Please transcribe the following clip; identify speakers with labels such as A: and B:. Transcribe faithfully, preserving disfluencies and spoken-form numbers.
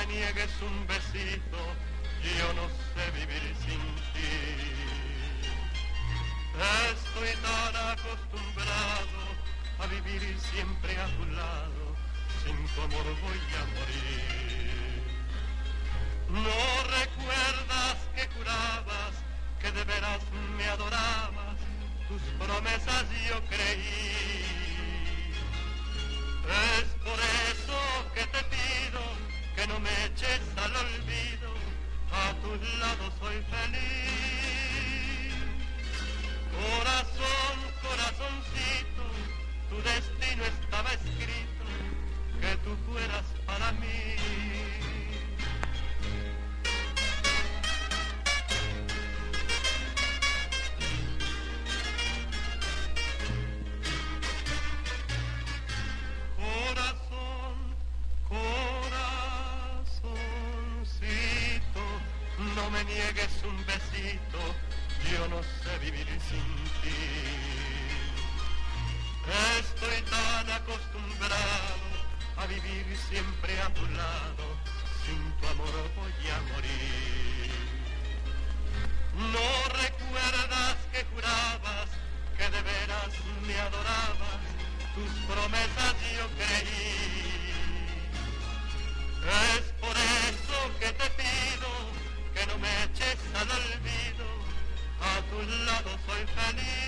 A: me niegues un besito, yo no sé vivir sin ti. Estoy tan acostumbrado a vivir siempre a tu lado, sin tu amor voy a morir. ¿No recuerdas que jurabas que de veras me adorabas? Tus promesas yo creí. Es por eso que te pido que no me eches al olvido, a tu lado soy feliz. Corazón, corazoncito, tu destino estaba escrito, que tú fueras para mí. Corazón, corazoncito, no me niegues un besito, yo no sé vivir sin ti. Estoy tan acostumbrado a vivir siempre a tu lado, sin tu amor voy a morir. ¿No recuerdas que jurabas que de veras me adorabas? Tus promesas yo creí. Es por eso que te pido que no me eches al olvido, a tu lado soy feliz.